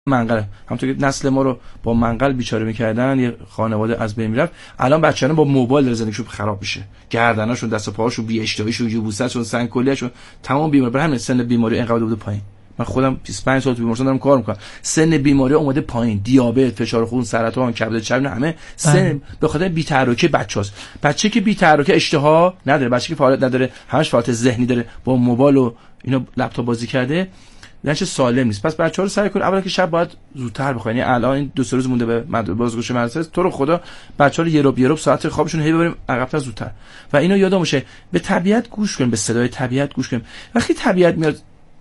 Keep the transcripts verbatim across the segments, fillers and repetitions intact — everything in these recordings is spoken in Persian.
منقل. همونطور که نسل ما رو با منقل بیچاره میکردن، یه خانواده از بین میرفت، الان بچه‌ها با موبایل داره زندگیشون خراب میشه، گردناشون، دست و پاهاشون بی اشتهاییشون، یبوستشون، سنگ کلیهشون، تمام بیماری. برای همین سن بیماری اینقدر بوده پایین. من خودم بیست و پنج سال تو بیمارستان دارم کار میکنم، سن بیماری اومده پایین، دیابت، فشار خون، سرطان، کبد چربی، همه سن به خاطر بی‌تحرکی بچه‌هاست. بچه که بی‌تحرکی اشتها نداره، بچه که فعالیت نداره، همش فعالیت ذهنی داره، با موبایل و اینو لپتاپ بازی کرده، نشه سالم نیست. پس بچه‌ها رو سعی کن اولا که شب باید زودتر بخوابن. یعنی الان این دو سه روز مونده به مدرسه بازگشت مدرسه، تو رو خدا بچه‌ها رو یه رب یه رب ساعت خوابشون هی ببریم عقب‌تر زودتر. و اینو یادم باشه به طبیعت گوش کن، به صدای طبیعت گوش کن. وقتی طبیعت میاد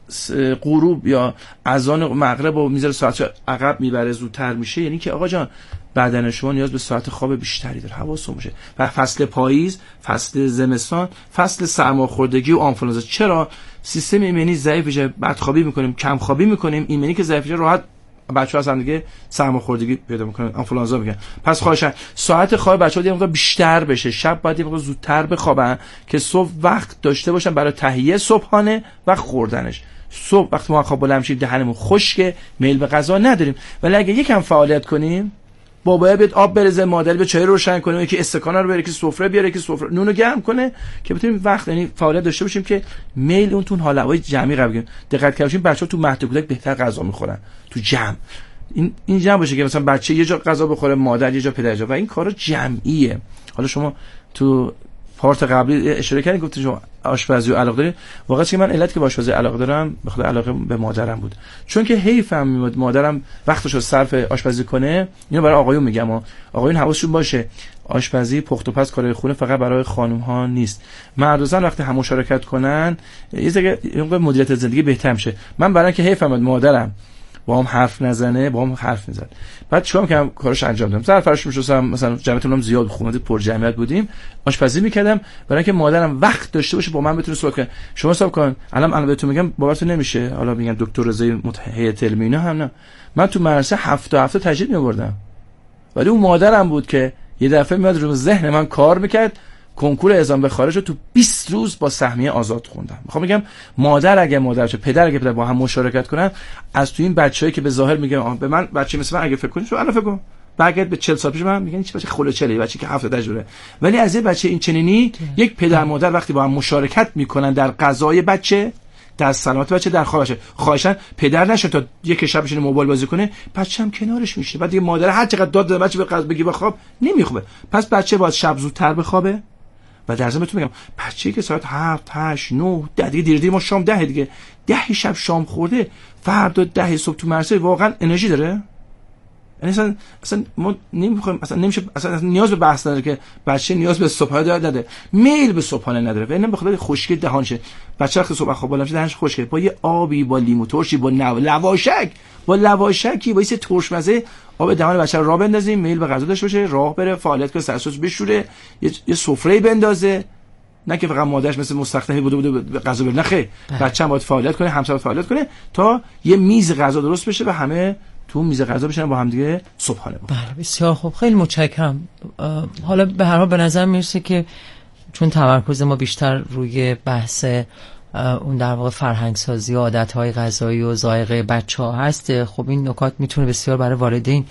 غروب یا اذان مغرب و میذاره ساعت عقب میبره زودتر میشه، یعنی که آقا جان بدن شما نیاز به ساعت خواب بیشتری داره، حواستون باشه. و فصل پاییز، فصل زمستان، فصل سرماخوردگی و آنفولانزا. چرا سیستم ایمنی ضعیف میشه، بدخوابی میکنیم، کم خوابی میکنیم، ایمنی که ضعیف میشه راحت بچه‌ها اصلا دیگه سرماخوردگی پیدا میکنن، آنفولانزا میگن. پس خواهشاً ساعت خواب بچه‌ها یه مقدار بیشتر بشه، شب باید یه مقدار زودتر بخوابن که صبح وقت داشته باشن برای تهیه صبحانه و خوردنش. صبح وقتی ما خواب بلند میشیم دهنمون خشکه، میل به غذا نداریم، ولی اگه یکم فعالیت کنیم، بابا بیاد آب بریزه، مادر بیاد چای روشن کنه، یکی استکان رو بره، که سفره بیاره، که سفره نونو گرم کنه، که بتونیم وقت یعنی فعالیت داشته باشیم که میل اون تو حال هوای جمعی قرار بگیره. دقت کنیم بچه‌ها تو مهد کودک بهتر غذا میخورن تو جمع. این این جمع باشه که مثلا بچه یه جا غذا بخوره، مادر یه جا، پدر جا، و این کارا جمعیه. حالا شما تو پارت قبلی اشاره کردین گفتین شما آشپزی و علاقه دارین. واقعا که من علت که به آشپزی علاقه دارم به خاطر علاقه به مادرم بود، چون که حیفم میاد مادرم وقتشو صرف آشپزی کنه. اینو برای آقایون میگم، آقایون حواسشون باشه آشپزی پخت و پز کارهای خونه فقط برای خانم ها نیست. مرد و زن وقتی هم مشارکت کنن یه ذره مدیریت زندگی بهتر میشه. من برای اینکه حیفم میاد مادرم با هم حرف نزنه، با هم حرف میزد، بعد چیکار می‌کردم؟ کارش انجام دادم. سر فرش میشستم، مثلا جمعیتمون زیاد، خونه پر جمعیت بودیم، آشپزی میکردم برای اینکه مادرم وقت داشته باشه با من بتونه صحبت کنه. شما حساب کن الان الان بهتون میگم باورتون نمیشه، حالا میگن دکتر رضایی هیئت علمی اینا هم نه، من تو مدرسه هفته هفته تجدید می‌آوردم، ولی اون مادرم بود که یه دفعه میاد رو ذهن من کار میکرد. کنکور اعزام به خارج رو تو بیست روز با سهمیه آزاد خوندم. میخوام بگم مادر اگه مادر چه پدر اگه پدر با هم مشارکت کنن، از تو این بچه‌ای که به ظاهر میگم به من بچه مثل من اگه فکر کنید، شو الان فکر کن برگرد به چهل سال پیش من میگن چه بچه خلوچله، بچه که هفت تجربه، ولی از یه بچه این چنینی یک پدر مادر وقتی با هم مشارکت میکنن در غذای بچه، در سلامت بچه، در خوابش، خواهشاً پدر نشه تا یک شب بشینه موبایل بازی کنه، بچه هم کنارش میشه. بعد دیگه مادر هر چقدر داد داد بچه به غذا بگی بخواب نمیخوابه. پس بچه باید شب زودتر بخوابه. و در ضمن بهتون میگم بچه‌ای که ساعت هفت، هشت، نه، ده دیگه دیر دیر ما شام ده دیگه ده شب شام خورده، فردا ده صبح تو مدرسه واقعا انرژی داره؟ یعنی اصلا اصلا ما نمیخوایم، اصلا نمیشه، اصلا, اصلا نیاز به بحث نداره که بچه نیاز به صبحانه داره نداره، میل به صبحانه نداره، و اینم به خاطر خشکی دهانشه. بچه وقتی صبح خواب بالا میشه دهنش خشکه، با یه آبی، با لیمو ترشی، با نو... لواشک با لواشکی با یه ترش مزه آب دهان بچه رو راه بندازیم، میل به غذا داشته باشه، راه بره، فعالیت کنه، سرسوش بشوره، یه, یه سفره بندازه، نه که فقط مادرش مثل مستخدمی بوده بوده به غذا بره، نه خیر، بچه‌م باید فعالیت کنه، همسر باید فعالیت کنه تا یه میز غذا درست بشه و همه تو میز غذا بشن با هم دیگه صبحانه بخورن. بله بسیار خوب، خیلی متشکرم. حالا به هر حال به نظر میرسه که چون تمرکز ما بیشتر روی بحث اون در واقع فرهنگ سازی و عادت‌های غذایی و ذائقه بچه‌ها هست، خب این نکات میتونه بسیار برای والدین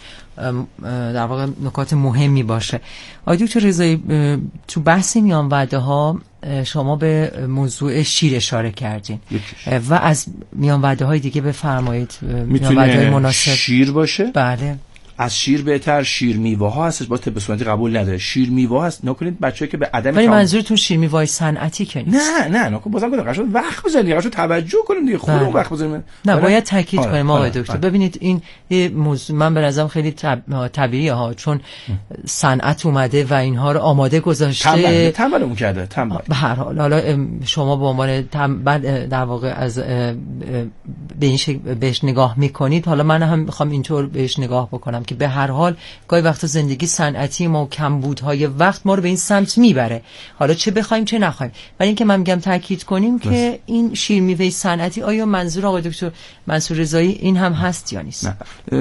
در واقع نکات مهمی باشه. آقای دکتر رضایی، تو بحث میان وعده‌ها شما به موضوع شیر اشاره کردین و از میان وعده‌های دیگه بفرمایید. میان وعده‌های مناسب شیر باشه؟ بله. از شیر بهتر شیر میوه ها هستش، با طب سنتی قبول نداره. شیر میوه هست، نکنید بچه‌ای که به عدم ولی منظورتون شیر میوه صنعتی که نیست؟ نه نه نکن، بازم گفتم قشنگ وقت بزنید، قشنگ توجه کنیم دیگه، خودمون وقت بزنیم. نه باید تاکید کنیم آقای دکتر. ببینید این یه موضوع من به نظرم خیلی طب... طبیعیه ها، چون صنعت اومده و اینها رو آماده گذاشته، تنبلمون کرده. تنبل به هر حال حالا شما به عنوان تنبل در واقع از به این شکل بهش نگاه میکنید، حالا من هم میخوام اینطور بهش نگاه بکنم که به هر حال گاهی وقتا زندگی صنعتی ما و کمبودهای وقت ما رو به این سمت میبره، حالا چه بخوایم چه نخوایم. ولی اینکه من میگم تاکید کنیم بس. که این شیر میوه صنعتی آیا منظور آقای دکتر منصور رضایی این هم هست یا نیست؟ نه.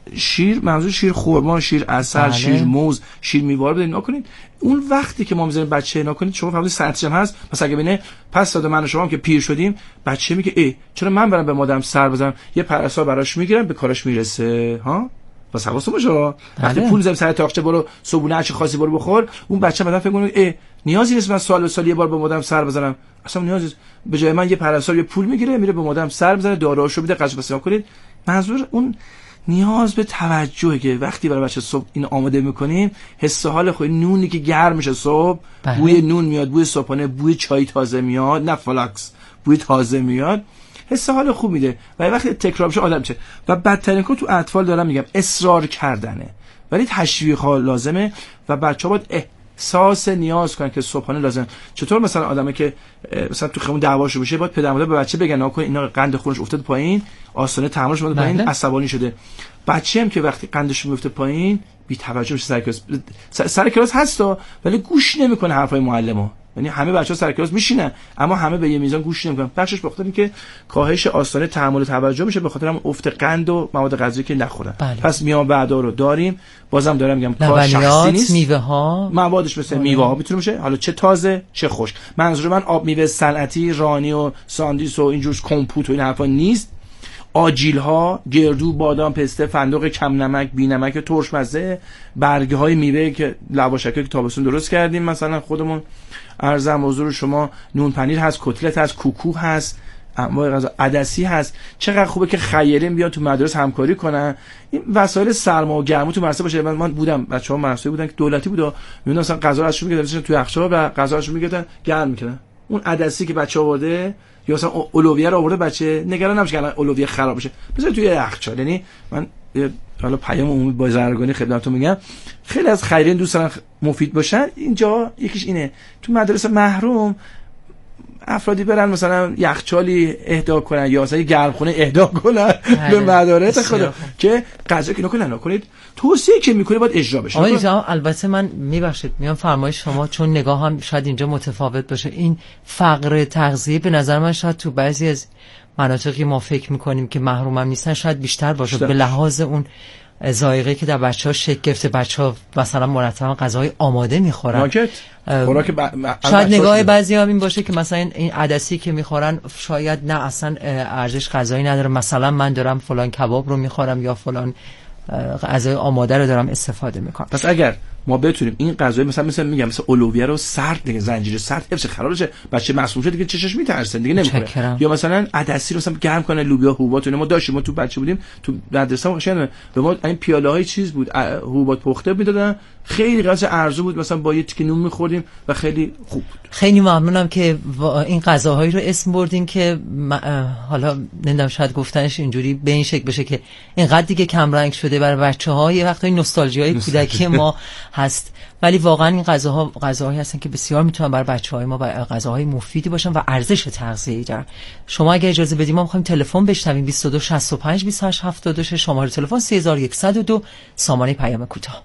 شیر منظور شیر خرما، شیر عسل، بله. شیر موز، شیر میوه رو بدین نکنید. اون وقتی که ما میذاریم بچه نکنید، شما فهمیدید سطحش هم هست. پس اگه ببینه پس داده من و شما هم که پیر شدیم، بچه میگه ای چرا من برام به مادرم سر بزنم، یه پرستار براش میگیرم به کارش میرسه ها. پس حواستون باشه وقتی پول میذاریم سر تاقچه برو صبونه چه خاصی برو بخور، اون بچه بعدا فکر کنه ای نیازی نیست من سال به سال یه بار به مادرم سر بزنم، اصلا نیازی نیست. به جای من یه پرستار یه پول میگیره میره به مادرم سر بزنه، داروهاشو میده، غذا پس کنید. منظور اون نیاز به توجهه که وقتی برای بچه صبح این آماده میکنیم، حس حال خوب، نونی که گرم میشه صبح، بله. بوی نون میاد، بوی صبحانه، بوی چای تازه میاد، نه فلاکس، بوی تازه میاد، حس حال خوب میده و وقتی تکرار بشه آدم میشه. و بدترین کار تو اطفال دارم میگم اصرار کردنه، ولی تشویق ها لازمه و بچه‌ها باید احساس نیاز کنن که صبحانه لازم. چطور مثلا آدمی که مثلا تو خیمون دعواشو بشه باید پدر مادر به بچه بگن نکن اینا قند خونش افتاد پایین، آستانه تحملش اومده پایین، عصبانی شده. بچه هم که وقتی قندش میفته پایین بی توجه میشه سر کلاس. سر کلاس هستا ولی گوش نمیکنه حرفای معلمو. یعنی همه بچه‌ها سر کلاس میشینن اما همه به یه میزان گوش نمیکنن. بخشش به خاطر اینکه کاهش آستانه تحمل و توجه میشه، به خاطر هم افت قند و مواد غذایی که نخورن. بله. پس میان بعدا رو داریم. بازم دارم میگم کار شخصی نیست. میوه ها موادش مثل میوه ها میتونه باشه، حالا چه تازه چه خشک. منظور من آب میوه صنعتی، رانی و ساندیس و اینجور کمپوت و این حرفا نیست. آجیل ها، گردو، بادام، پسته، فندق کم نمک، بی نمک، ترش مزه، برگه های میوه که لواشکی که تابستون درست کردیم مثلا خودمون. ارزم حضور شما نون پنیر هست، کتلت هست، کوکو هست، انواع غذا، عدسی هست. چقدر خوبه که خیرین بیان تو مدرسه همکاری کنن. این وسایل سرما و گرما تو مدرسه باشه. من بودم بچه‌ها مدرسه بودن که دولتی بود، میون مثلا غذا رو ازشون میگرفتن تو یخچال و غذاشون میگرفتن گرم میکردن. اون عدسی که بچه آورده یا مثلا اولویه رو آورده بچه، نگران نمیشه که الان اولویه خراب بشه، بذار توی یخچال. یعنی من حالا پیام عمومی با زرگانی خدمتتون میگم، خیلی از خیرین دوست دارن مفید باشن. اینجا یکیش اینه تو مدرسه محروم افرادی برن مثلا یخچالی اهدا کنن یا مثلا گرمخونه اهدا کنن به مدارس خدا که غذا که نکنن نکنید. توصیه که میکنه باید اجرا بشه. آقا البته من میبخشید میام فرمایش شما چون نگاه هم شاید اینجا متفاوت باشه. این فقر تغذیه به نظر من شاید تو بعضی از مناطقی ما فکر میکنیم که محروم هم نیستن شاید بیشتر باشه بیشتر. به لحاظ اون ذائقه که در بچه‌ها شکل گرفته، بچه‌ها مثلا مرتبا غذاهای آماده میخورن. ماکت خوراک ب... شاید نگاه بعضی‌ها این باشه که مثلا این عدسی که میخورن شاید نه اصلا ارزش غذایی نداره، مثلا من دارم فلان کباب رو میخورم یا فلان غذای آماده رو دارم استفاده میکنم. پس اگر ما بتونیم این غذای مثلا مثلا میگم مثلا اولویه رو سرد دیگه زنجیره سرد حفظ خراب شه، بچه مسموم شده دیگه چشش میترسه دیگه نمیخوره. یا مثلا عدسی رو مثلا گرم کنه، لوبیا حبوبات ما داشتیم، ما تو بچه بودیم تو مدرسه ما قشنگ به ما این پیاله های چیز بود حبوبات پخته میدادن، خیلی غذا ارزو بود، مثلا با یه تیکه نون میخوردیم و خیلی خوب بود. خیلی ممنونم که این غذاهایی رو اسم بردین که حالا نمیدونم شاید گفتنش اینجوری به این شکل بشه که اینقدر دیگه کم رنگ شده برای بچه‌ها، یه وقتایی نوستالژیای کودکی ما هست، ولی واقعا این غذاها غذاهایی هستن که بسیار میتونن برای بچه‌های ما غذاهای مفیدی باشن و ارزش تغذیه‌ای دارن. شما اگه اجازه بدید ما می‌خوایم تلفن بشنویم بیست و دو شصت و پنج بیست و هشت هفتاد و شش، شماره تلفن سه هزار و صد و دو، سامانه پیام کوتاه.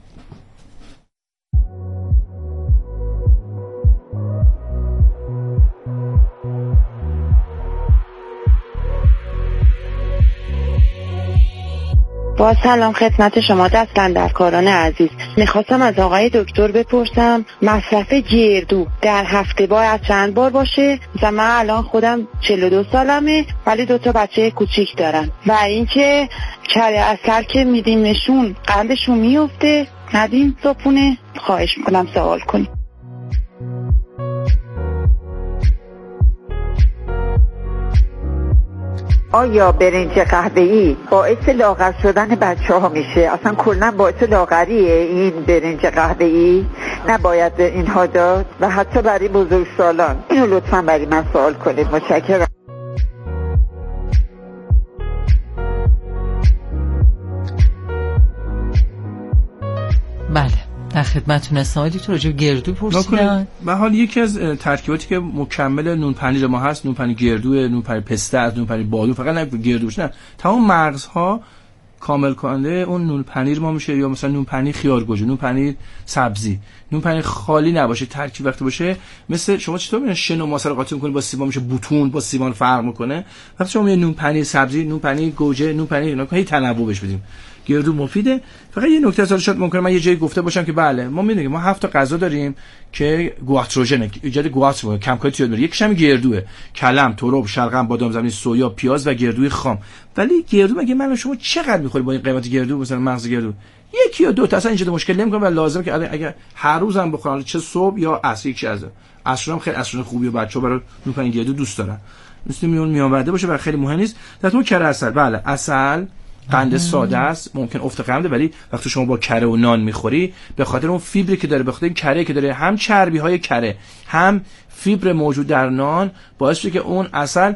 با سلام خدمت شما دست‌اندرکاران عزیز. میخواستم از آقای دکتر بپرسم مصرف گردو در هفته باید چند بار باشه؟ مثلا من الان خودم چهل و دو سالمه ولی دو تا بچه کوچیک دارم و اینکه کره عسل که میدیم نشون قندشون میفته ندیم صبحونه، خواهش میکنم سوال کنیم. آیا برنج قهوه‌ای باعث لاغر شدن بچه ها میشه؟ اصلا کلا باعث لاغریه این برنج قهوه‌ای؟ نباید اینها داد و حتی برای بزرگسالان. اینو لطفا برای من سوال کنید. متشکرم. بله در خدمتتون هستم. دکتر راجع به گردو پرسیدن. به حال یکی از ترکیباتی که مکمل نون پنیر ما هست، نون پنیر گردو، نون پنیر پسته از نون پنیر بادو، فقط نه گردو باشه، نه تمام مغزها کامل کننده اون نون پنیر ما میشه. یا مثلا نون پنیر خیار گوجه، نون پنیر سبزی، نون پنیر خالی نباشه، ترکیب وقتی باشه مثل شما چطور میگن شن و ماست رو قاطی می‌کنی با سیمان میشه بوتون، با سیمان فرق میکنه. وقتی شما یه نون پنیر سبزی، نون پنیر گوجه، نون پنیر اینا هی تنوع بهش بدیم. گردو مفیده. فقط یه نکته اصلا شاید ممکنه من یه جایی گفته باشم که بله ما میدونیم ما هفت تا غذا داریم که گواتروژن ایجاد گواتر کم کاری زیاد داره. یکیش هم گردوه، کلم، ترب، شلغم، بادام زمینی، سویا، پیاز و گردوی خام. ولی گردو مگه من و شما چقدر میخوریم با این قیمت گردو؟ مثلا مغز گردو یکی یا دو تا اصلا اینجا مشکل نمیکنه و لازمه که اگر هر روز هم بخورن چه صبح یا عصر یکی از عصر هم خیلی عصر خوبی و بچه‌ها برای نوشیدن گردو دوست دارن. مثل میون میانورده باشه و خیلی مهم نیست. در تو کره عسل، بله عسل قند ساده است، ممکن افت قنده، ولی وقتی شما با کره و نان میخوری به خاطر اون فیبری که داره، به خاطر این کره که داره، هم چربی های کره هم فیبر موجود در نان باعث میشه که اون عسل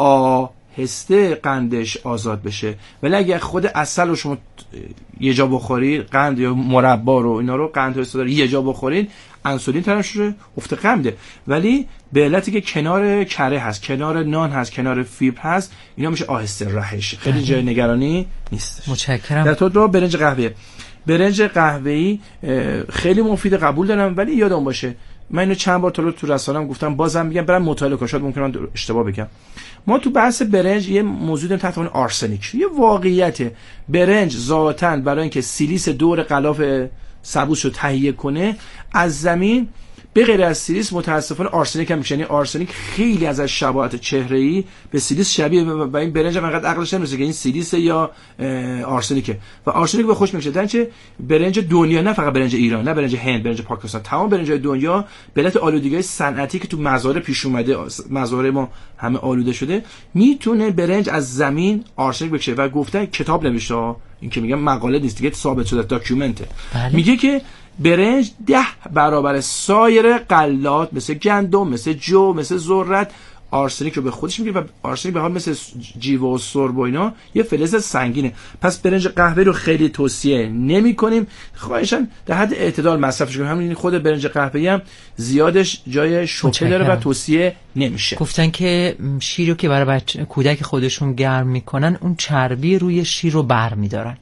آهسته قندش آزاد بشه. ولی اگه خود عسل رو شما یه جا بخورید، قند یا مربا رو اینا رو قند استعداد یه جا بخورید، انسولین ترشح افت قنده. ولی به علتی که کنار کره هست، کنار نان هست، کنار فیبر هست، اینا میشه آهسته رهش. خیلی جای نگرانی نیست. متشکرم. در تو دو برنج قهوه برنج قهوه‌ای خیلی مفید، قبول دارم، ولی یادم باشه من اینو چند بار تا تو رسانه‌ام گفتم، بازم میگم برام مطالعه کنید، شاید ممکنه اشتباه بگم. ما تو بحث برنج یه موضوع داریم تحت عنوان آرسنیک. یه واقعیت برنج ذاتاً برای اینکه سیلیس دور غلاف سبوس رو تهیه کنه از زمین به غیر از سیلیس متاسفانه آرسنیک هم میشه. یعنی آرسنیک خیلی از شباهت چهره‌ای به سیلیس شبیه و این برنج هم انقدر عقلش نمیرسه که این سیلیس یا آرسنیکه و آرسنیک به خوش میشه. درنچه برنج دنیا، نه فقط برنج ایران، نه برنج هند، برنج پاکستان، تمام برنج‌های دنیا به علت آلودگی صنعتی که تو مزارع پیش اومده، مزارع ما همه آلوده شده، میتونه برنج از زمین آرسنیک بکشه و گفتن کتاب نوشته، این که میگم مقاله نیست دیگه، ثابت شده، داکیومنته. میگه که برنج ده برابر سایر غلات مثل گندم، مثل جو، مثل ذرت آرسنیک رو به خودش میگیره و آرسنیک به حال مثل جیوه و سرب و اینا یه فلز سنگینه. پس برنج قهوه رو خیلی توصیه نمی کنیم، خواهشاً در حد اعتدال مصرفش کنیم. همین خود برنج قهوه‌ای هم زیادش جای شوکه داره و توصیه نمیشه. گفتن که شیر رو که برای بچه کودک خودشون گرم میکنن اون چربی روی شیر رو برمیدارن.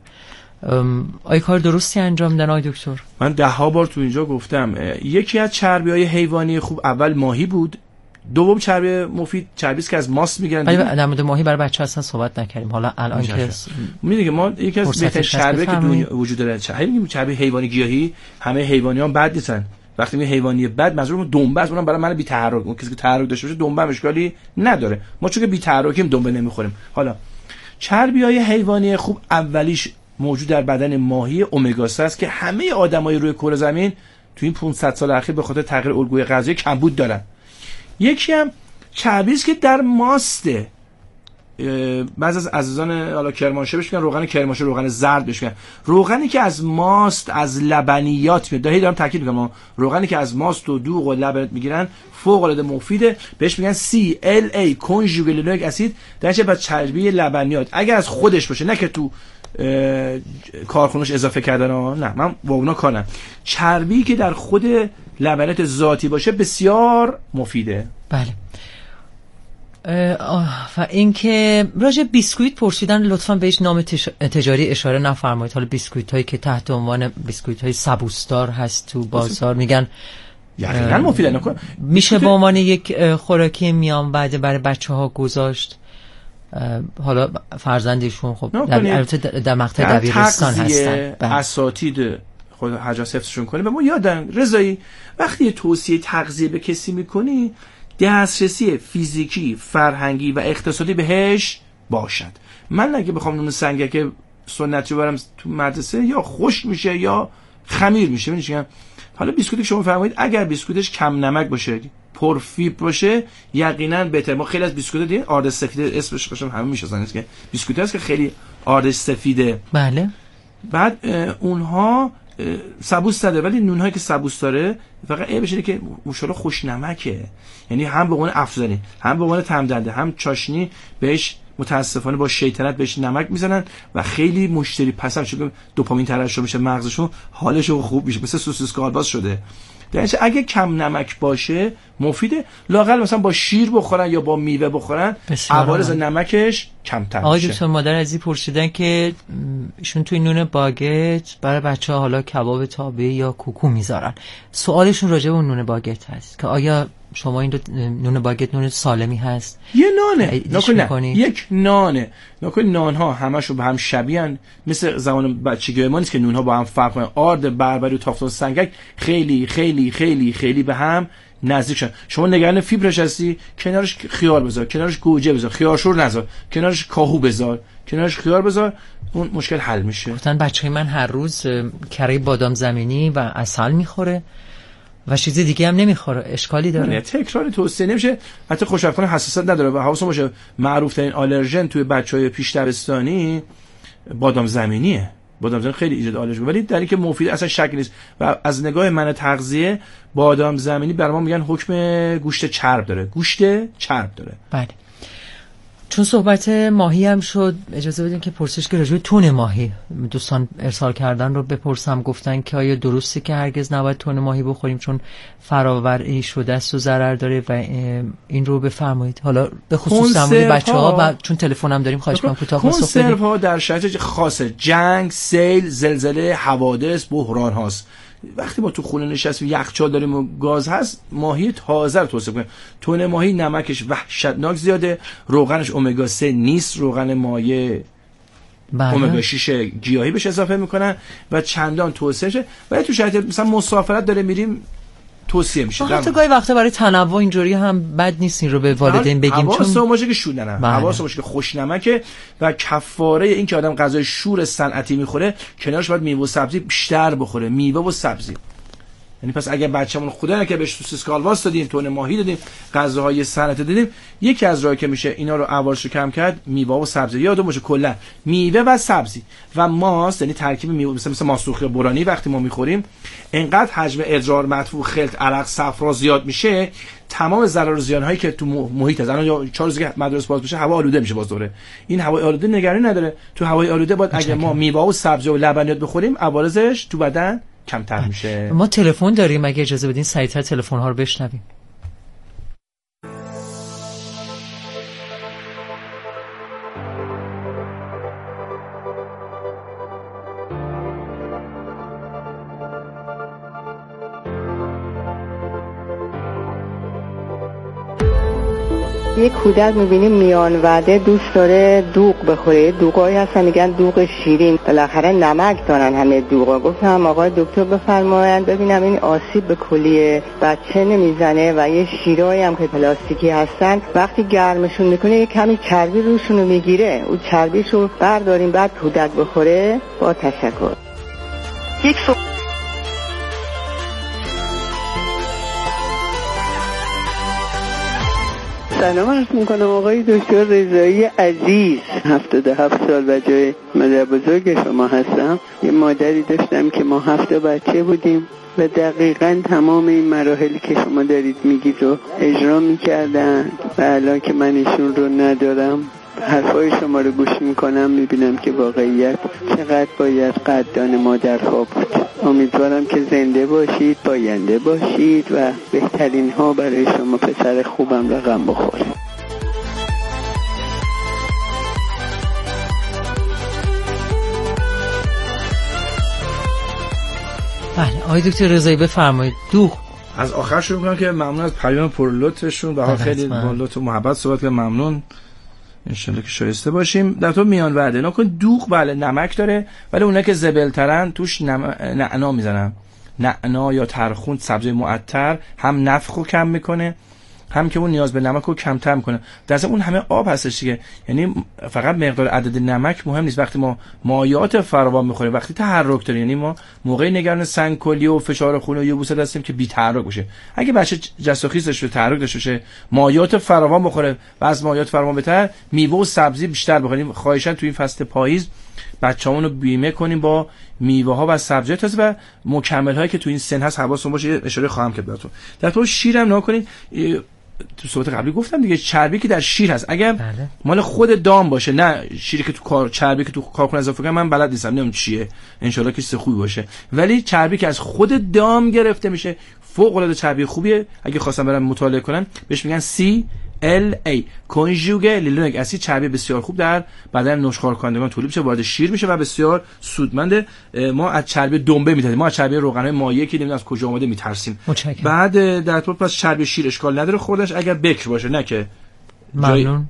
آیا کار درستی انجام میدن آقای دکتر؟ من ده ها بار تو اینجا گفتم یکی از چربی‌های حیوانی خوب اول ماهی بود، دوم چربی مفید چربی است که از ماست میگیرن. ولی در مورد ماهی برای بچه‌ها اصلا صحبت نکردیم. حالا الان که می‌بینید که ما یکی از بهترین چربی که دنیا وجود داره چربی چربی حیوانی گیاهی. همه حیوانیان بد نیستن. وقتی میگه حیوانی بد منظورم دنبه است. اونم برای من بی تحرک، اون کسی که تحرک داشته باشه دنبه اشکالی نداره. ما چون که بی تحرکیم دنبه نمیخوریم. حالا چربی‌های حیوانی خوب اولیش موجود در بدن ماهی امگا سه است که همه آدمای روی کره زمین تو این پانصد سال اخیر به خاطر تغییر الگوی غذایی کمبود دارن. یکی هم چربی است که در ماسته. بعضی از عزیزان حالا کرمانشاه بهش میگن روغن کرمانشاه، روغن زرد بهش میگن. روغنی که از ماست، از لبنیات میاد. دارم تاکید میکنم روغنی که از ماست و دوغ و لبنیات میگیرن فوق العاده مفیده. بهش میگن سی ال ای کنژوگل لینویک اسید. درجه با چربی لبنیات اگر از خودش باشه، نه که تو کارخونه‌اش اضافه کردن ها، نه من با اونا کارم. چربی که در خود لبنیات ذاتی باشه بسیار مفیده. بله. و اینکه راجع بیسکویت پرسیدن، لطفاً بهش نام تجاری اشاره نفرمایید. حالا بیسکویت هایی که تحت عنوان بیسکویت های سبوسدار هست تو بازار میگن یقینا مفیده، نکن میشه به عنوان یک خوراکی میان بعد برای بچه‌ها گذاشت. حالا فرزندشون خب البته در, در مقطع دبیرستان هستن، اساتید خود حجاز حفظشون کنی. به ما یادن رضایی وقتی توصیه تغذیه به کسی میکنی دسترسی فیزیکی، فرهنگی و اقتصادی بهش باشد. من اگه بخوام نون سنگک سنتی برم تو مدرسه یا خشک میشه یا خمیر میشه. میگم حالا بیسکویتی که شما فرمایید اگر بیسکویتش کم نمک باشه، پر فیبر باشه، یقینا بهتر. ما خیلی از بیسکویت دیدین آرد سفید اسمش باشم همه میشناسن که بیسکویت هست که خیلی آرد سفیده. بله. بعد اونها سبوس داره، ولی نونهایی که سبوس داره فقط ای بشه که مشالله خوش نمکه. یعنی هم به عنوان افزونی، هم به عنوان تمدنده، هم چاشنی بهش متاسفانه با شیطنت بهش نمک میزنن و خیلی مشتری پسند شده، دوپامین ترشح میشه، مغزشون حالشون خوب میشه، مثل سوسیس کالباس شده. درنچه اگه کم نمک باشه مفیده. لااقل مثلا با شیر بخورن یا با میوه بخورن عوارض نمکش کمتر میشه. آقای دکتر مادر عزیز پرسیدن که ایشون توی نون باگت برای بچه‌ها حالا کباب تابه یا کوکو میذارن. سوالشون راجع به اون نون باگت هست که آیا شما این رو نون باگت نون سالمی هست، یه نانه نکن یک نانه نکن. نان ها همشون به هم شبیهن، مثل زمان بچگی ما نیست که نون ها با هم فرق کنن. آرد بربری و تافته و سنگک خیلی خیلی خیلی خیلی به هم نزدیک شدن. شما نگران فیبرش هستی، کنارش خیار بذار، کنارش گوجه بذار، خیارشور نذار، کنارش کاهو بذار، کنارش خیار بذار، اون مشکل حل میشه. گفتن بچه من هر روز کره بادام زمینی و عسل میخوره و چیز دیگه هم نمیخوره، اشکالی داره؟ نه، تکرار توصیه نمیشه. حتی خوشبختانه حساسیت نداره و حواستون باشه معروف ترین آلرژن توی بچهای پیش دبستانی بادام زمینیه. بادام زمینی خیلی ایجاد آلرژی، ولی در اینکه مفید اصلا شک نیست. و از نگاه من تغذیه بادام زمینی برای ما میگن حکم گوشت چرب داره، گوشت چرب داره. بله. چون صحبت ماهی هم شد، اجازه بدین که پرسش که راجع به تون ماهی دوستان ارسال کردن رو بپرسم. گفتن که آیا درسته که هرگز نباید تون ماهی بخوریم چون فراوری شده است و ضرر داره و این رو بفرمایید. حالا به خصوص در بچه‌ها و چون تلفن هم داریم خواهش می‌کنم کوتاه پاسخ بدید. کنسروها در شرایط خاص جنگ، سیل، زلزله، حوادث، بحران هاست. وقتی ما تو خونه نشستیم یخچال داریم و گاز هست، ماهی تازه رو توصیه کنیم. تون ماهی نمکش وحشتناک زیاده، روغنش امگا سه نیست، روغن مایع امگا شش گیاهی بهش اضافه میکنن و چندان توصیه شه. ولی تو شرایط مثلا مسافرت داره میریم توصیه میشه. حتی گاهی وقتا برای تنوع اینجوری هم بد نیست این رو به والدین بگیم، چون حواسمون باشه که شور نمک، حواسمون باشه که خوش نمکه و کفاره این که آدم غذای شور صنعتی میخوره کنارش باید میوه و سبزی بیشتر بخوره، میوه و سبزی. یعنی پس اگه بچه‌مون خدا نکنه بهش سوسیس کالواس دادیم، تون ماهی دادیم، غذاهای صنعتی دادیم، یکی از راهایی که میشه اینا رو اولش رو کم کرد میوه و سبزی. یادتون باشه کلا میوه و سبزی و ماست، یعنی ترکیب میوه مثل مثل ماست برانی وقتی ما میخوریم انقدر حجم ادرار، مدفوع، خلط، عرق، صفرا زیاد میشه، تمام ضرر و زیان هایی که تو محیط از الان یا چهار روز که مدرسه باز بشه هوا آلوده میشه. باز دوره این هوای آلوده نگرانی نداره. تو هوای آلوده باید اگه ما میوه و سبزی و لبنیات بخوریم عوارضش تو بدن کمتر میشه. ما تلفن داریم، اگه اجازه بدین سریعتر تلفن ها رو بشنویم. یک کودک میبینیم میان وعده دوست داره دوغ بخوره. دوغایی هستن میگن دوغ شیرین، بالاخره نمک دارن همه دوغا. گفتم آقای دکتر بفرمایند ببینم این آسیب به کلیه بچه نمیزنه و یه شیرایی هم که پلاستیکی هستن وقتی گرمشون میکنه یه کمی چربی روشونو میگیره، اون چربیشو برداریم بعد کودک بخوره. با تشکر. یک سو... سلام عرض میکنم آقای دکتر رضایی عزیز. هفتاد و هفت سال بچه مادر بزرگ شما هستم. یه مادری داشتم که ما هفت بچه بودیم و دقیقاً تمام این مراحلی که شما دارید میگید رو اجرا میکردن و الان که من ایشون رو ندارم حرفای شما رو گوش میکنم میبینم که واقعیت چقدر باید قدردان مادرها بود. امیدوارم که زنده باشید، پاینده باشید و بهترین ها برای شما پسر خوبم رقم بخوره. بله آقای دکتر رضایی بفرمایید. دوغ از آخر شروع میکنم که ممنون از پیام پر لطفشون و خیلی با لطف و محبت صحبت که ممنون. انشالله که شایسته باشیم. در تو میان وعده نکن. دوغ بله نمک داره ولی اونایی که زبلترن توش نم... نعنا میزنن. نعنا یا ترخون سبزی معطر هم نفخو کم میکنه هم که اون نیاز به نمک رو کمتر میکنه. در اصل اون همه آب هستش دیگه، یعنی فقط مقدار عدد نمک مهم نیست. وقتی ما مایعات فراوان میخوریم، وقتی تحرک داریم، یعنی ما موقعی نگران سنگ کلی و فشار خون و یبوست هستیم که بی تحرک باشه. اگه بچه جست و خیز داشته تحرک داشته باشه، مایعات فراوان بخوره و از مایعات فراوان بهتر میوه و سبزی بیشتر بخوریم. خواهشاً تو این فصل پاییز بچه‌مون رو بیمه کنیم با میوه ها و سبزیجات تازه و مکمل هایی که تو این سن هست. حواستون باشه، اشاره خواهم کرد براتون. در تو شیرم نکنین. تو صحبت قبلی گفتم دیگه چربی که در شیر هست اگر بله. مال خود دام باشه، نه شیری که تو کار چربی که تو کارخونه اضافه کنن من بلد نیستم نمیدونم چیه، ان شاءالله که خوبی باشه، ولی چربی که از خود دام گرفته میشه فوق العاده چربی خوبیه. اگه خواستم برام مطالعه کنن بهش میگن سی ال ای کنژوگه لیلونیک اسید چربی بسیار خوب در بدن نشخوار کنندگان تولید میشه، وارد شیر میشه و بسیار سودمنده. ما از چربی دنبه میدادیم، ما از چربی روغنای مایع که نمیدونم از کجا اومده میترسیم. بعد در طول پس چربی شیر اشکال نداره خوردنش اگر بکر باشه، نه که ممنون.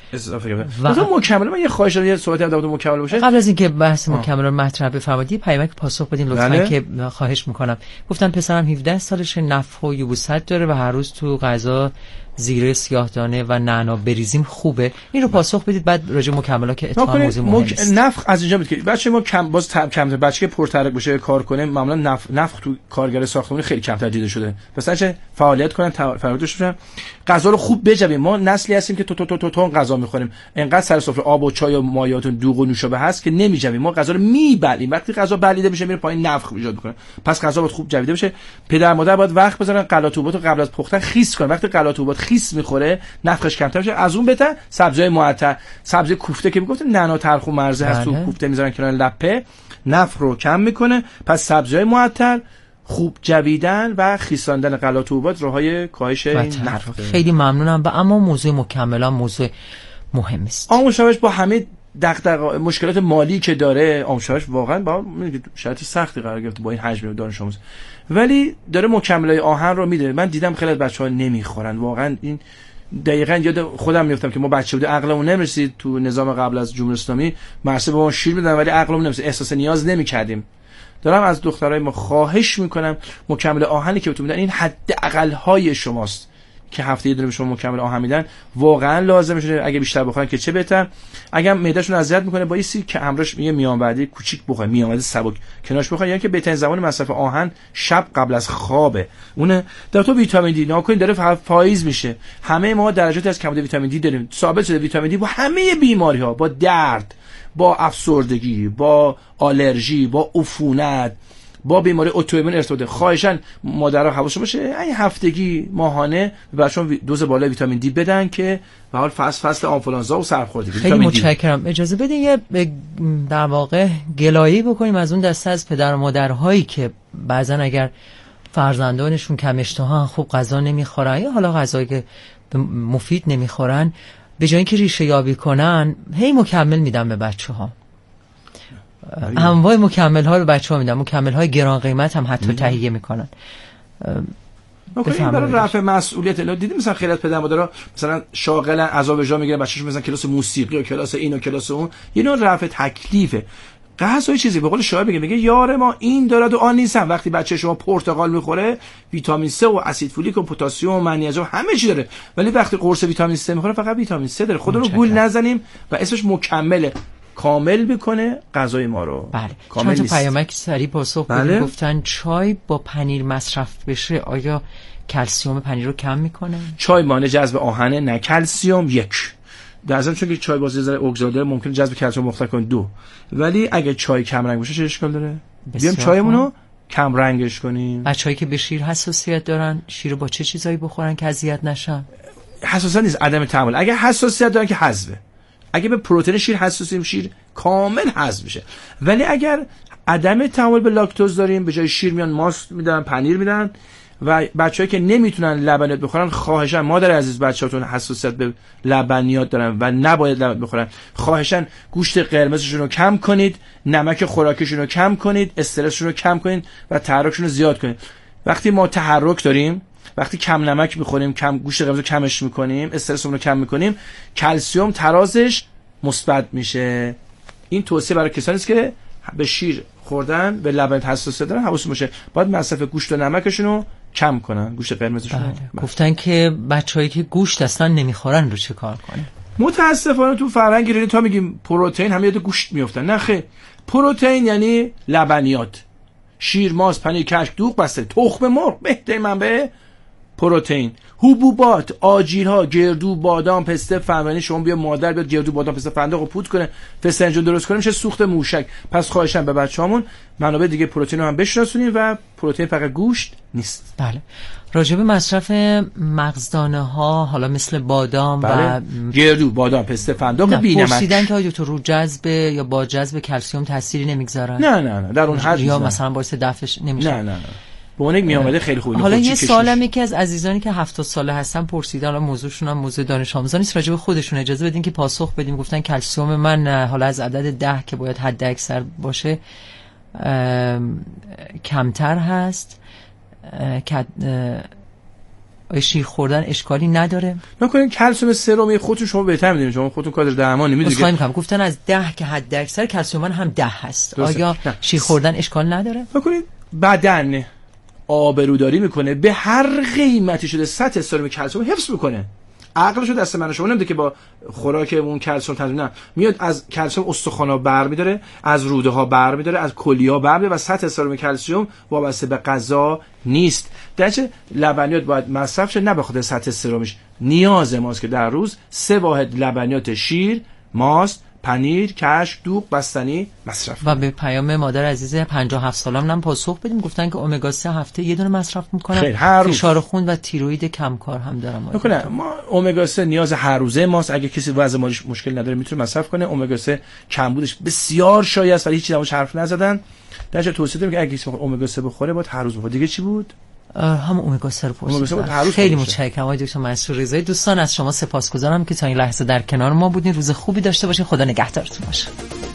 مثلا مکمل من یه خواهش دارم یه صحبتی در مورد مکمل باشه. قبل از اینکه بحث مکمل رو مطرح بفرمایید پیامک پاسخ بدین لطفاً. بله. که خواهش میکنم. گفتن پسرم هفده سالشه، نفخ و یبوست داره و هر روز تو غذا زیره سیاه‌دانه و نعنا بریزیم خوبه. این رو پاسخ بدید بعد راجع مکملا که اتفاقا موضوع مهمه مک... نفخ از اینجا بود که بچه ما کم باز کم کم بچه که پرترک بشه کار کنه معمولا نفخ, نفخ تو کارگر ساختمانی خیلی کمتر دیده شده. مثلا چه فعالیت کنن فعالیتش بشن غذا رو خوب بجویم. ما نسلی هستیم که تو تو تو تو, تو غذا میخوریم، انقدر سر سفره آب و چای و مایعات و دوغ و نوشابه هست که نمیجویم. ما غذا رو میبلیم، وقتی غذا بلیده بشه میره پایین نفخ ایجاد میکنه. پس غذا باید خوب جویده بشه. پدر مادر باید وقت بذارن غلاتوبات رو قبل از پختن خیس کنن. وقتی غلاتوبات خیس میخوره نفخش کمتر میشه. از اون بهتر سبزی‌های معطر، سبزی کوفته که میگفتن نعنا ترخ و مرزه هست تو کوفته میذارن کنار لپه، نفخ رو کم میکنه. پس سبزی‌های معطر، خوب جویدن و خیساندن غلات و حبوبات راههای کاهش نفخ. خیلی ممنونم. و اما موضوع مکملا موضوع مهمی است. آموزش با همه دغدغه مشکلات مالی که داره، آموزش واقعا با شرایط سختی قرار گرفته با این حجم دانش آموز، ولی داره مکملای آهن رو میده. من دیدم خیلی از بچه‌ها نمیخورن واقعا. این دقیقاً یاد خودم میافتم که ما بچه بودیم عقلمون نمیرسید تو نظام قبل از جمهوری اسلامی مرسه به ما شیر میدن ولی عقلمون نمیرسید، احساس نیاز نمیکردیم. دارم از دخترای ما خواهش میکنم مکمل آهنی که بهتون میدن این حداقل های شماست که هفته یه دونه به شما مکمل آهن میدن، واقعا لازمه شده. اگه بیشتر بخورن که چه بهتر. اگه معدهشون اذیت میکنه با یه که همراهش یه میان بعدی کوچیک بخورن، میان بعدی سبک کناش بخورن، یعنی که بهترین زمان مصرف آهن شب قبل از خوابه. اونه در تو ویتامین دی ناکنین داره پاییز میشه. همه ما درجاتی از کمبود ویتامین دی داریم. ثابت شده ویتامین دی با همه بیماری ها، با درد، با افسردگی، با آلرژی، با عفونت، با بیماری اتوایمون ارتباطه. خواهشاً مادرها حواسشون باشه این هفتگی ماهانه به بچه‌ها دوز بالای ویتامین دی بدن که به حال فصل فصل آنفولانزا و سرخوردگی. خیلی متشکرم. اجازه بدین یه در واقع گلایه بکنیم از اون دسته از پدر و مادرهایی که بعضن اگر فرزندانشون کم اشتها خوب غذا نمیخورن یا حالا غذایی که مفید نمیخورن، به جای اینکه ریشه یابی کنن هی مکمل میدن به بچه‌ها. انواع مکمل ها رو بچه‌ها میدن، مکمل های گران قیمت هم حتی تهیه میکنن. این برای رفع مسئولیت. الان دیدیم مثلا خیلی از پدر مادرها مثلا شاغلن عذاب جا میگیرن بچه‌شون مثلا کلاس موسیقی و کلاس این و کلاس اون، یه نوع رفع تکلیفه. غذای چیزی به قول شاعر بگه میگه یار ما این دارد و آن نیستن. وقتی بچه شما پرتقال میخوره ویتامین سه و اسید فولیک و پتاسیم و منیزیم همه چی داره، ولی وقتی قرص ویتامین سه میخوره فقط ویتامین سه داره. خودمون رو گول نزنیم و اسمش مکمله، کامل میکنه غذای ما رو. بله. چند تا پیامک سریع پاسخ بدید. گفتن چای با پنیر مصرف بشه آیا کلسیم پنیر رو کم میکنه؟ چای مانع جذب آهن، نه کلسیم. یک در ضمن چون که چای باز ذره اگزال داره ممکنه جذب کلسیم مختل کنه. دو ولی اگه چای کم رنگ باشه چه اشکال داره؟ بیام چایمون رو کم رنگش کنیم. بچه‌هایی که به شیر حساسیت دارن شیر رو با چه چیزایی بخورن که اذیت نشن؟ حساسیت نیست، عدم تحمل. اگه حساسیت دارن که حذفه. اگه به پروتئین شیر حساسیم شیر کامل حذف میشه. ولی اگر عدم تحمل به لاکتوز داریم به جای شیر میان ماست میدن، پنیر میدن و بچه‌ای که نمیتونن لبنیات بخورن خواهشاً مادر عزیز بچه‌هاتون حساسیت به لبنیات دارن و نباید لبنیات بخورن، خواهشاً گوشت قرمزشون رو کم کنید، نمک خوراکیشون رو کم کنید، استرسشون رو کم کنید و تحرکشون رو زیاد کنید. وقتی ما تحرک داریم، وقتی کم نمک میخوریم، کم گوشت قرمز رو کمش میکنیم، استرسمون رو کم میکنیم، کلسیم ترازش مثبت میشه. این توصیه برای کسانی است که به شیر خوردن به لبنیات حساسیت دارن حواسشون باشه، باید مصرف گوشت و نمکشون رو کم کنن، گوشت قرمزشون. بله. گفتن که بچه‌هایی که گوشت اصلا نمیخورن رو چه کار کنه؟ متاسفانه تو فرهنگ ایرانی تا میگیم پروتئین همه یاد گوشت میافتن. نه خیر، پروتئین یعنی لبنیات، شیر، ماست، پنیر، کشک، دوغ، بسته، تخم مرغ بهترین منبع پروتئین. حبوبات، آجیل‌ها، گردو، بادام، پسته، فندق. شما بیا مادر بیاد گردو، بادام، پسته، فندق رو پود کنه، فسنجون درست کنه، میشه سوخت موشک. پس خواهشاً به بچه‌هامون منابع دیگه پروتئین رو هم بشناسونیم و پروتئین فقط گوشت نیست. بله. راجع به مصرف مغزدانه‌ها حالا مثل بادام بله. و گردو، بادام، پسته، فندق بی‌نمک. پرسیدن که آیا تو رو جذب یا با جذب کلسیم تأثیری نمیگذارن؟ نه نه نه در اون حد یا مثلا باعث دفعش نمیشه. نه نه نه. به اون یک میامده خیلی خوبه. حالا یه سوالم یکی از عزیزانی که هفتاد ساله هستن پرسیدن، حالا موضوعشون هم موضوع دانش آموزان نیست، راجع به خودشون اجازه بدین که پاسخ بدیم. گفتن کلسیم من حالا از عدد ده که باید حد اکثر باشه کمتر هست، که شیر خوردن اشکالی نداره؟ نکنین کلسیم سرم خودتون شما بهتر میدونید، شما خودتون کادر درمانی میدونید. خواهیم کنم گفتن از ده که حد اکثر کلسیم من هم ده هست، آیا شیر خوردن اشکال نداره؟ نکنین بدن آبروداری میکنه، به هر قیمتی شده سطح سرم کلسیم حفظ میکنه. عقلشو دست من شما نمیده که با خوراک اون کلسیم تنظیم، نه، میاد از کلسیم استخوانا برمی‌داره، از روده ها برمی‌داره، از کلیه‌ها برمی‌داره و سطح سرم کلسیم وابسته به غذا نیست. درنچه لبنیات باید مصرف شه، نه به خاطر سطح سرمش. نیاز ماست که در روز سه واحد لبنیات شیر، ماست، پنیر، کشک، دوغ، بستنی مصرف. و به پیام مادر عزیز پنجاه و هفت سالم هم پاسخ بدیم. گفتن که امگا سه هفته یه دونه مصرف میکنن، فشار خون و تیروید کمکار هم دارم. نکنه ما امگا سه نیاز هر روزه ماست. اگه کسی وضع مالیش مشکل نداره میتونه مصرف کنه. امگا سه کمبودش بسیار شایع است ولی هیچ چیزی حرف نزدن. درجه توصیه داریم که اگه کسی امگا سه بخوره باید هر روز بخوره. دیگه چی بود؟ هم امگا سه رو پرسیدن. خیلی متشکرم آقای دکتر منصور رضایی. دوستان از شما سپاسگزارم که تا این لحظه در کنار ما بودین. روز خوبی داشته باشین. خدا نگهدارتون باشه.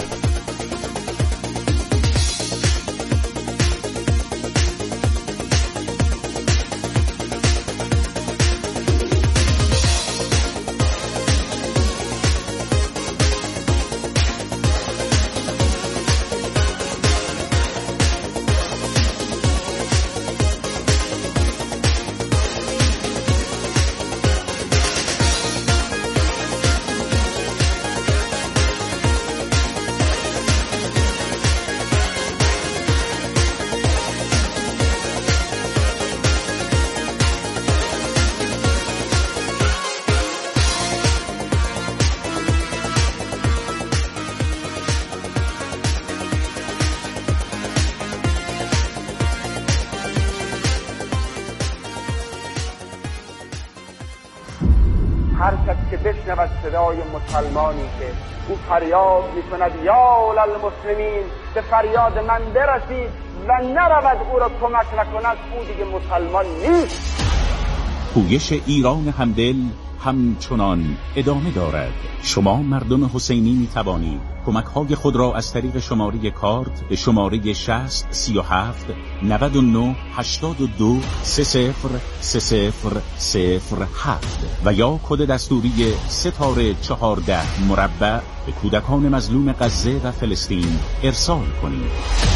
هر کس که بشنود صدای مسلمانی که او فریاد میکند یا للمسلمین، به فریاد من برسید و نرود او را کمک نکند، او دیگه مسلمان نیست. پویش ایران همدل همچنان ادامه دارد. شما مردم حسینی می توانید کمک های خود را از طریق شماره کارت به شماره شصت سی و هفت نود و نه هشتاد و دو سه صفر سه صفر صفر هفت و یا کد دستوری ستاره چهارده مربع به کودکان مظلوم غزه و فلسطین ارسال کنید.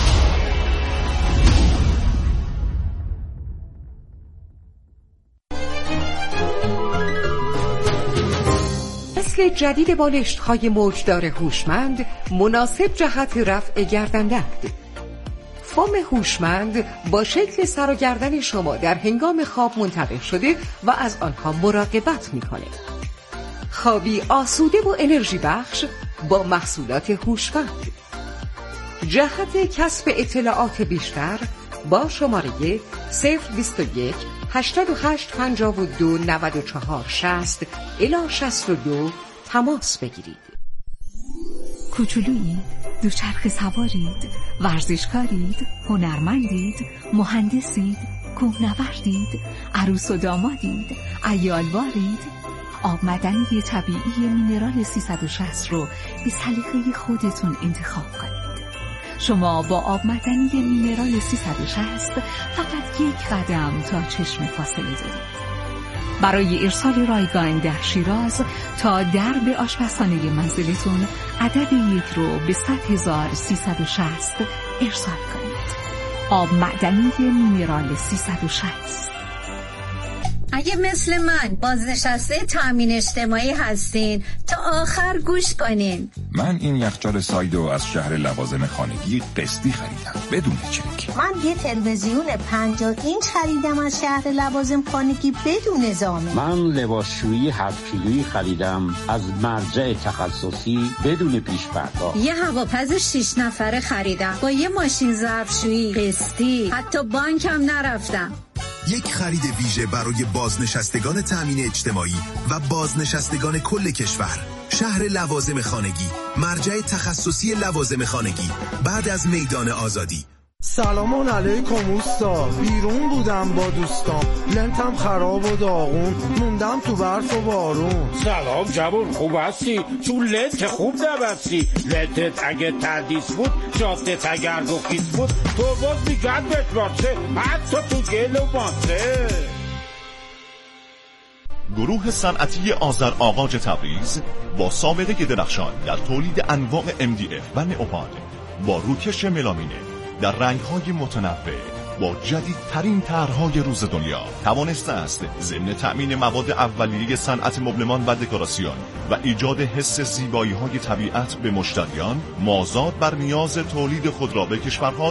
نسل جدید بالشت‌های موجدار هوشمند مناسب جهت رفع گردن‌درد. فوم هوشمند با شکل سر و گردن شما در هنگام خواب منتقل شده و از آنها مراقبت می‌کنه. خوابی آسوده و انرژی بخش با محصولات هوشمند. جهت کسب اطلاعات بیشتر با شماره صفر بیست و یک هشتاد و هشت پنجاه و دو نود و چهار شصت الی شصت و دو تماس بگیرید. کوچولویید، دوچرخه سوارید، ورزشکارید، هنرمندید، مهندسید، کوهنوردید، عروس و دامادید، عیالوارید. آب معدنی طبیعی مینرال سیصد و شصت رو به سلیقه خودتون انتخاب کنید. شما با آب معدنی مینرال سیصد و شصت فقط یک قدم تا چشم فاصله دارید. برای ارسال رایگان در شیراز تا درب آشپزخانه منزلتون عدد یک رو به صد هزار سیصد و شصت ارسال کنید. آب معدنی مینرال سیصد و شصت. اگه مثل من بازنشسته تامین اجتماعی هستین تا آخر گوش کنین. من این یخچال سایدو از شهر لوازم خانگی قسطی خریدم بدون چک. من یه تلویزیون پنجاه اینچ خریدم از شهر لوازم خانگی بدون زامن. من لباسشویی هفت کیلویی خریدم از مرجع تخصصی بدون پیش پرداخت. یه هواپز شش نفره خریدم با یه ماشین ظرفشویی قسطی، حتی بانک هم نرفتم. یک خرید ویژه برای بازنشستگان تامین اجتماعی و بازنشستگان کل کشور. شهر لوازم خانگی، مرجع تخصصی لوازم خانگی، بعد از میدان آزادی. سلام علیکم اوستا، بیرون بودم با دوستام، لنتم خراب و داغون، موندم تو برف و بارون. سلام جوون، خوب هستی؟ چون لنت خوب نبستی. لنتت اگه تردیس بود، جادت اگر گفیز بود، تو باز میگرد بشمارچه، حتی تو گل و مانچه. گروه صنعتی آذر آغاج تبریز با سابقه درخشان در تولید انواع ام دی اف و نئوپاد، با روکش ملامینه در رنگ‌های متنوع، با جدیدترین طرح‌های روز دنیا توانسته است ضمن تأمین مواد اولیه صنعت مبلمان و دکوراسیون و ایجاد حس زیبایی‌های طبیعت به مشتریان، مازاد بر نیاز تولید خود را به کشورهای